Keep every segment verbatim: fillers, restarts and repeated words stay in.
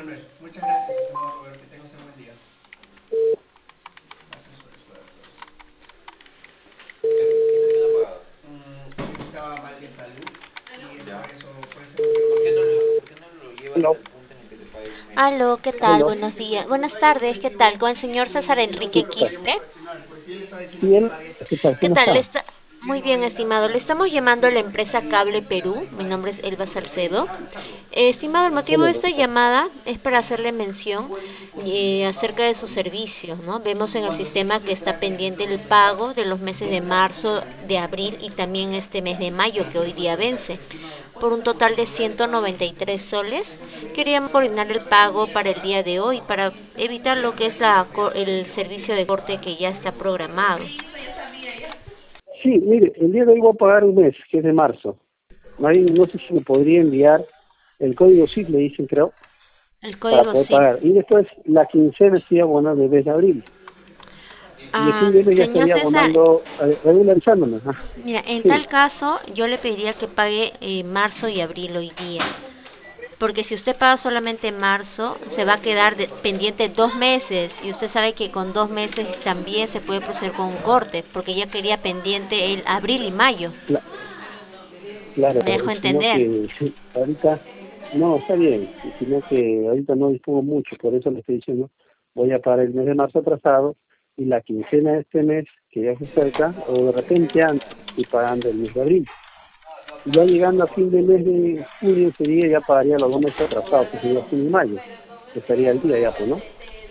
Manuel. Muchas gracias, estimado Robert. Que tengas un buen día. Gracias por esfuerzos. ¿Qué te queda pagado? Mm, estaba mal de salud y es Ya. por eso, por ese motivo ¿Por no qué no pude. lo, por qué no lo llevas Hello, al punto en el que te paguen un mes? Aló, ¿qué tal? hello. Buenos días. Buenas tardes, ¿qué tal? Con el señor César Sí, Enrique ¿qué tal? Quispe. Pues si él estaba diciendo Sí, que él, pagues ¿qué tal? ¿Qué ¿Cómo tal? Le está? está... Muy bien, estimado. Le estamos llamando a la empresa Cable Perú. Mi nombre es Elba Salcedo. Eh, estimado, el motivo Hola, de esta Lorita. llamada es para hacerle mención eh, acerca de sus servicios, ¿no? Vemos en el sistema que está pendiente el pago de los meses de marzo, de abril y también este mes de mayo, que hoy día vence, por un total de ciento noventa y tres soles. Queríamos coordinar el pago para el día de hoy, para evitar lo que es la, co- el servicio de corte que ya está programado. Sí, mire, el día de hoy voy a pagar un mes, que es de marzo. No, hay, no sé si me podría enviar el código S I F, le dicen, creo, El para código poder S I F. pagar. Y después la quincena estoy abonando el mes de abril. Y el Ah, fin de mes ya señor estaría César, abonando, eh, regularizándome. Ah, mira, en sí, tal caso yo le pediría que pague eh, marzo y abril hoy día. Porque si usted paga solamente marzo, se va a quedar de- pendiente dos meses. Y usted sabe que con dos meses también se puede proceder con un corte, porque ya quería pendiente el abril y mayo. cla- claro, ¿Me dejó sino entender? que ahorita, no, está bien, sino que ahorita no dispongo mucho, por eso le estoy diciendo, voy a pagar el mes de marzo atrasado y la quincena de este mes, que ya se acerca, o de repente antes, estoy pagando el mes de abril. Y ya llegando a fin de mes de junio, sería ya pagaría los dos meses atrasados, que sería junio y mayo, que estaría el día ya, pues, ¿no?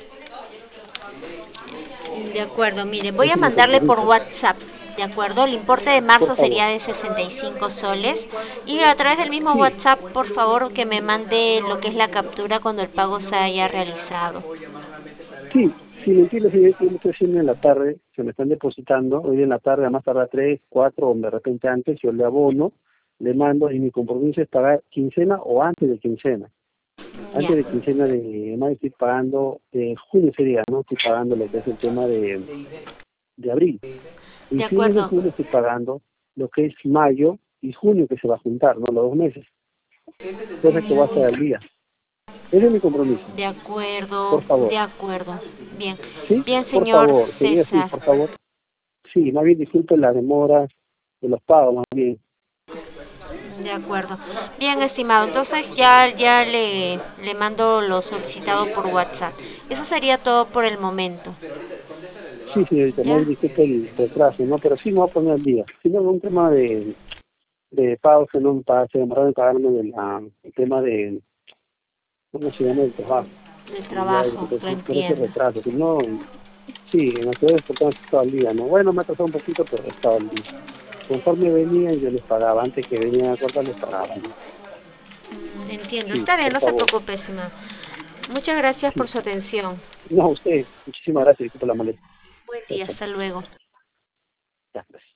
De acuerdo, mire, voy a Ese es mi mandarle por compromiso. WhatsApp. ¿De acuerdo? El importe de Por marzo favor. sería de sesenta y cinco soles. Y a través del mismo Sí, WhatsApp, por favor, que me mande lo que es la captura cuando el pago se haya realizado. sí, sí, me entiendo, si yo lo estoy haciendo en la tarde, se me están depositando, hoy en la tarde, a más tardar tres, cuatro, o de repente antes, yo le abono, le mando, y mi compromiso es pagar quincena o antes de quincena. Ya, Antes de quincena de mayo estoy pagando, en junio sería, ¿no? Estoy pagando lo que es el tema de, de abril. Y de fines de acuerdo, julio estoy pagando lo que es mayo y junio, que se va a juntar, ¿no? Los dos meses. Cosa que va a estar al día. Ese es mi compromiso. de acuerdo, Por favor. de acuerdo. Bien, ¿Sí? bien, Por señor favor. Sería así, César. por favor. Sí, más bien disculpen las demoras de los pagos, más bien. De acuerdo. Bien, estimado. Entonces ya, ya le, le mando lo solicitado por WhatsApp. Eso sería todo por el momento. Sí, señorita, más ¿Ya? bien disculpen el retraso, ¿no? Pero sí me voy a poner al día. Si no, un tema de, de pagos que no me pa- se demoraron en pagarme del el tema de, ¿cómo se llama? El trabajo. El Y ya, trabajo, lo entonces, por ese entiendo. retraso. Si no, sí, en las ciudades importantes estaba al día, ¿no? Bueno, me ha atrasado un poquito, pero estaba al día. Conforme venían, yo les pagaba. Antes que venían a cortar, les pagaba, ¿no? Mm, entiendo. Sí, Está bien, por no se favor. preocupe, estimado. Muchas gracias por Sí. su atención. No, usted. Muchísimas gracias. Disculpe la molestia. Buen Chao, día, chao. hasta luego. Ya, gracias.